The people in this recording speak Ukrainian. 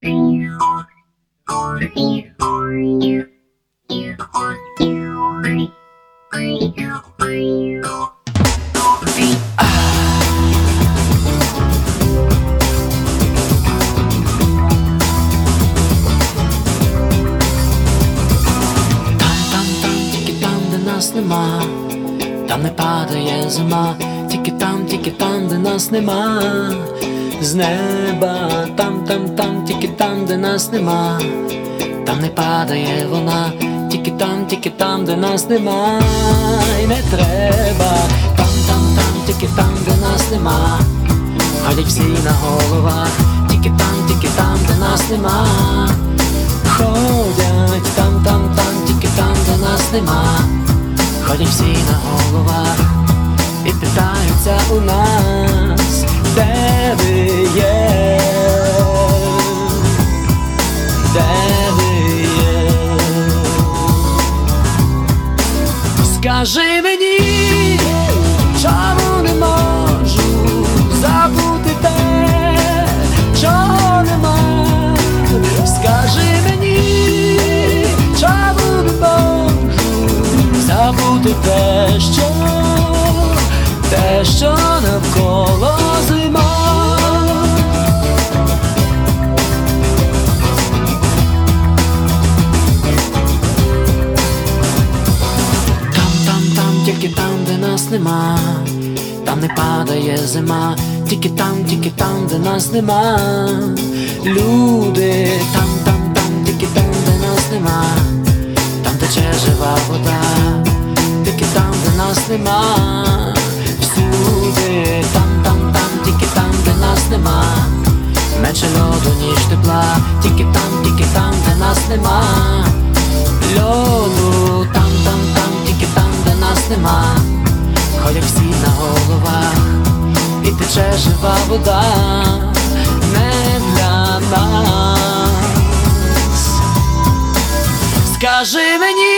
Нема, там не падає зима, тільки там, де нас нема. З неба, там, тільки там, де нас нема. Там не падає вона, тільки там, де нас нема. І не треба, там, тільки там, де нас нема. Ходять всі на головах, тільки там, де нас нема. Ходять там, тільки там, де нас нема. Ходять всі на головах і питаються у нас, де ви є, де ви є. Скажи мені, чому не можу забути те, чого нема. Скажи мені, чому не можу забути те, що навколо зима. Там, тільки там, де нас нема. Там не падає зима, тільки там, де нас нема. Люди, там, тільки там, де нас нема. Там тече жива вода, тільки там, де нас нема. Всюди, там, тільки там, де нас нема. Менше льоду, ніж тепла, тільки там, де нас нема. Льоду, там, тільки там, де нас нема. Ходять всі на головах і тече жива вода. Не для нас. Скажи мені,